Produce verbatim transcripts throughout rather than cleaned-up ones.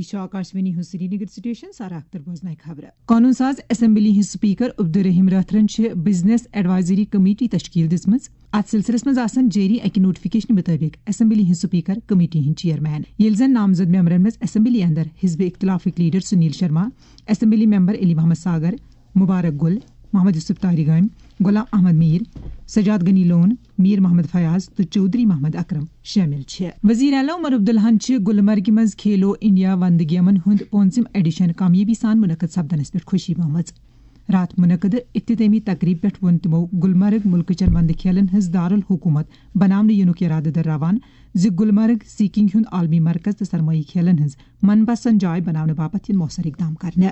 یہ آکاشوانی ہند Srinagar station Sara Akhtar بوزنائے خبر قانون ساز اسمبلی ہند speaker Abdul Rahim business advisory committee تشکیل دژمٕژ ات سلسلس مز آسن جاری اکہ نوٹفکیشن مطابق اسمبلی ہند سپیکر کمیٹی ہند چیئرمین یل زن نامزد ممبرن مز اسمبلی اندر حزب اختلافک leader Sunil Sharma, assembly member Ali Mohammad Sagar, Mubarak Gul, Mohammad Yousuf Tarigami, Ghulam Ahmad Mir, Sajjad Ghani Lone, Mir Mohammad Fayaz تو چودھری محمد اکرم شامل چھ۔ وزیر اعلیٰ عمر عبداللہن گلمرگہ مز کھیلو انڈیا ونٛدٕ گیمن ہند پانژم ایڈیشن کامیابی سان منعقد سپدنس پہ خوشی منٛز رات منعقد اختتامی تقریب پہ وون تمو گلمرگ ملک چین ونٛدٕ کھیلن ہز دارالحکومت بناونہٕ ینک ارادہ درراوان زِ گلمرگ سیکنگ ہند عالمی مرکز تو سرمائی کھیلن ہز من پسند جائے بناونہٕ باپت ین موثر اقدام کرنے۔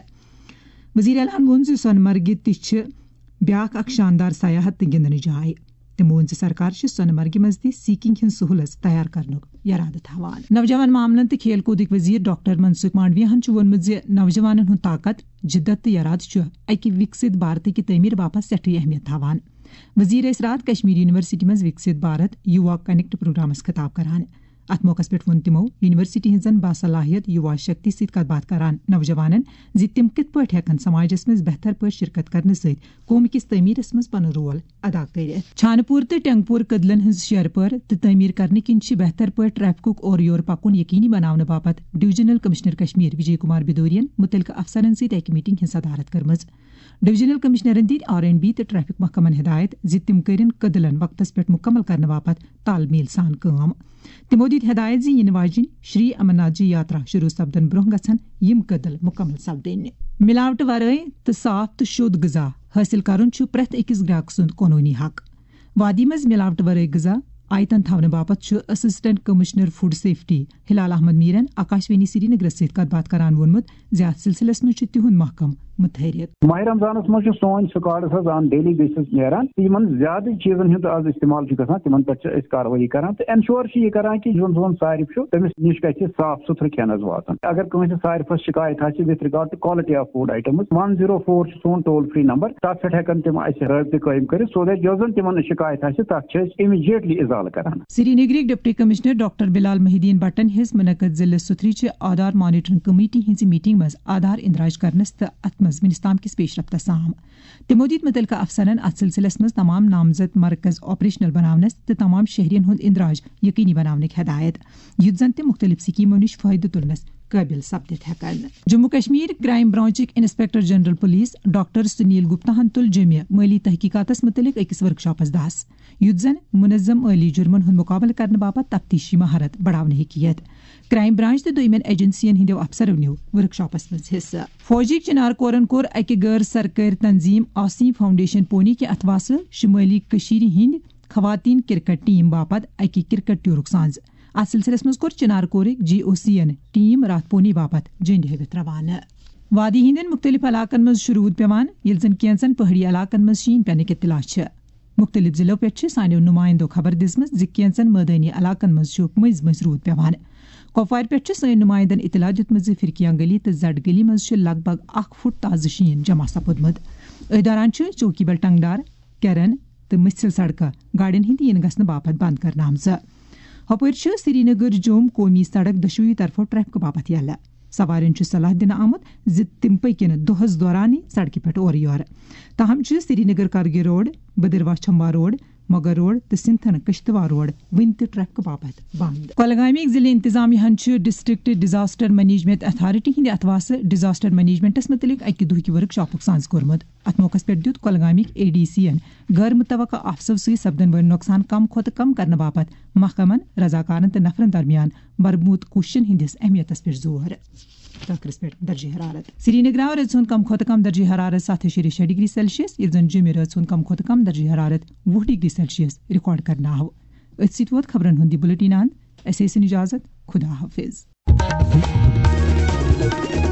وزیر اعلیٰ ووٚن زِ سونہٕ مرگہِ تہِ چھِ بیاکھ اکھ شاندار سیاحت تو گندنٕچ جاے۔ تمو ووٚن زِ سرکار چھِ سونہٕ مرگہِ منٛز تہِ سیکنگ ہٕنٛز سہوٗلت تیار کرنُک ارادٕ تھاوان۔ نوجوان معاملن تو کھیل کودٕکۍ وزیر ڈاکٹر منسوخ مانڈویاہن ووٚنمُت زِ نوجوانن ہُنٛد طاقت، جدت تو ارادٕ چھُ اکہِ وکست بھارتٕکہِ تعمیٖر باپت سٮ۪ٹھٕے اہمیت تھاوان۔ وزیر ٲسۍ راتھ کشمیر یونیورسٹی منٛز وکست بھارت یووا کنیکٹ پروگرامس خطاب کران۔ ات موقع پہ ووٚن تمو یونیورسٹی ہٕنٛزن باصلاحیت یووا شکتی سۭتۍ کتھ باتھ کران نوجوانن زِ تم کتھ پٲٹھۍ ہٮ۪کن سماجس منٛز بہتر پٲٹھۍ شرکت کرنہٕ سۭتۍ قوم کِس تعمیٖرس منٛز پنُن رول ادا کٔرِتھ۔ چھانہٕ پوٗر تہٕ ٹنٛگہٕ پوٗر کٔدلن ہٕنٛز شیرپٲر تہٕ تعمیٖر کرنہٕ کِنۍ چھِ بہتر پٲٹھۍ ٹریفکُک اورٕ یور پکُن یقینی بناونہٕ باپت ڈویژنل کمشنر کشمیر وجے کمار بدورین متعلقہٕ افسرن سۭتۍ اکہِ میٹنگ ہٕنٛز صدارت کٔرمٕژ۔ ڈویژنل کمشنرن دِتۍ آر اینڈ بی تہٕ ٹریفک محکمن ہدایت زِ تم کٔرِن کٔدلن وقتس پٮ۪ٹھ مُکمل کرنہٕ باپت تال میل سان کٲم۔ تمو دِتۍ ہدایت زِ یِنہٕ واجیٚنۍ شری امرناتھ جی یاترا شروع سپدن برونٛہہ گژھن یِم کٔدل مُکمل سپدٕنۍ۔ ملاوٹہٕ ورٲے تہٕ صاف تہٕ شوٚد غذا حٲصِل کرُن چھُ پرٛٮ۪تھ أکِس گراک سُنٛد قونوٗنی حق۔ وادی منٛز ملاوٹہٕ ورٲے غذا آیتن تھاونہٕ باپت چھُ assistant commissioner food safety Hilal Ahmad میرن آکاشوانی سری نگرس سۭتۍ کتھ باتھ کران ووٚنمُت زِ اتھ سلسلس منٛز چھُ تِہُنٛد محکمہٕ متحرک۔ ماہ رمضانس منٛز چھُ سون سکواڈس حظ آن ڈیلی بیسس نیران تہٕ یِمن زیادٕ چیٖزن ہُنٛد آز استعمال چھُ گژھان تِمن پٮ۪ٹھ چھِ أسۍ کاروٲیی کران تہٕ انشور چھِ یہِ کران کہِ یُس سون صارف چھُ تٔمِس نِش گژھِ صاف ستھرٕ کھٮ۪ن حظ واتُن۔ اگر کٲنٛسہِ صارفس شکایت آسہِ وتھ regard to quality of food items one zero four چھُ سون ٹول فری نمبر، تتھ پٮ۪ٹھ ہٮ۪کن تِم اسہِ رٲبطہٕ قٲیم کٔرِتھ سو دیٹ یۄس زن تِمن شکایت آسہِ تتھ چھِ أسۍ امیجیٹلی ازالہٕ کران۔ سری نگرٕکۍ deputy commissioner doctor Bilal Mohiuddin بٹن ہِس منعقد ضلع ستھرٕچہِ آدھار مانیٹرنگ کمیٹی ہٕنٛزِ میٹنگ منٛز آدھار اندراج کرنس تہٕ اتھ منٛز وُنیُس تام کِس پیش رفتس سام۔ تمو دِتۍ مُتعلقہٕ افسرن اتھ سلسلس منٛز تمام نامزد مرکز آپریشنل بناونس تہٕ تمام شہرین ہُنٛد اندراج یقینی بناونٕکۍ ہدایت یُتھ زن تِم مختلف سکیمو نِش فٲیدٕ تُلنس قٲبل سپدِتھ ہٮ۪کن۔ جموں کشمیر کرائم برانچٕکۍ inspector general police doctor Sunil گپتاہن تُل جمہِ مٲلی تحقیقاتس متعلق أکِس ورکشاپس دہس یُتھ زن منظم مٲلی جُرمن ہُنٛد مُقابلہٕ کرنہٕ باپت تفتیشی مہارت بڑاونہٕ ہیٚکہِ یِتھ۔ کرائم برانچ تہٕ دوٚیمٮ۪ن ایجنسین ہٕنٛدیو افسرو نیوٗ ورکشاپس منٛز حصہٕ۔ فوجٕکۍ چنار کورن کوٚر اکہِ غٲر سرکٲرۍ تنظیٖم آسیٖم فاوڈیشن پوٗنے کہِ اتھواسہٕ شُمٲلی کٔشیٖرِ ہٕنٛدۍ خواتیٖن کرکٹ ٹیٖم باپت اکہِ کرکٹ ٹیوٗرُک سانٛز۔ اتھ سلسلس منٛز کوٚر چنار کورٕکۍ جی او سی ین ٹیٖم راتھ پوٗنے باپت جنٛڈِ ہٲوِتھ روانہٕ۔ وادی ہٕنٛدٮ۪ن مختلف علاقن منٛز چھُ روٗد پیوان ییٚلہِ زن کینٛژن پہٲڑی علاقن منٛز شیٖن پٮ۪نٕکۍ اطلاع چھِ۔ مختلف ضلعو پٮ۪ٹھ چھِ سانیو نُمایندو خبر دِژمٕژ زِ کینٛژن مٲدانی علاقن منٛز چھُ مٔنٛزۍ مٔنٛزۍ روٗد پیوان۔ کۄپوارِ پٮ۪ٹھ چھِ سٲنۍ نُمایندن اطلاع دِیُتمُت زِ فرکیاں گلی تہٕ زڈ گلی منٛز چھُ لگ بگ اکھ فُٹ تازٕ شیٖن جمع سپُدمُت۔ أتھۍ دوران چھُ چوکی بل ٹنگڈار، کیرن تہٕ مٔژھِل سڑکہٕ گاڑین ہٕنٛدِ یِنہٕ گژھنہٕ باپت بنٛد کرنہٕ آمژٕ۔ ہُپٲرۍ چھِ سری نگر جوم قومی سڑک دۄشوٕے طرفو ٹریفکہٕ باپت یلہٕ۔ سوارین چھُ صلاح دِنہٕ آمُت زِ تِم پٔکِنۍ دۄہس دورانٕے سڑکہِ پٮ۪ٹھ اورٕ یورٕ۔ تاہم چھِ سری نگر کرگہِ road, Bhaderwah Chamba road, Mughal road تہٕ سنتھن کشتواڑ روڈ وُنہِ تہِ ٹریفکہٕ باپت بنٛد۔ کۄلگامِکۍ ضلعہٕ انتظامیہن چھُ ڈسٹرکٹ ڈیزاسٹر مینیجمنٹ اتھارٹی ہٕنٛدِ اتھواسہٕ ڈیزاسٹر مینیجمنٹس متعلق اکہِ دۄہٕکہِ ورک شاپُک سانٛز کوٚرمُت۔ اتھ موقعس پٮ۪ٹھ دِیُت کۄلگامِکۍ اے ڈی سی ین غٲر متوقع آفژو سۭتۍ سپدن وٲلۍ نۄقصان کم کھۄتہٕ کم کرنہٕ باپت محکمن، رضاکارن تہٕ نفرن درمیان برموٗد کوٗششن ہٕنٛدِس اہمیتس پٮ۪ٹھ زور۔ ٹاکرس پٮ۪ٹھ درجہِ حرارت سری نگر آو رٲژ ہُنٛد کم کھۄتہٕ کم درجہِ حرارت ستھ اَشیریہ شےٚ ڈگری سیلسیس ییٚلہِ زن جیٚمہِ رٲژ ہُنٛد کم کھۄتہٕ کم درجہِ حرارت وُہ ڈگری سیلسیس رِکارڈ کرنہٕ آو۔ أتھۍ سۭتۍ ووت خبرن ہُنٛد یہِ بُلٹن انٛد۔ اَسہِ ٲسِن اِجازت، خدا حافظ۔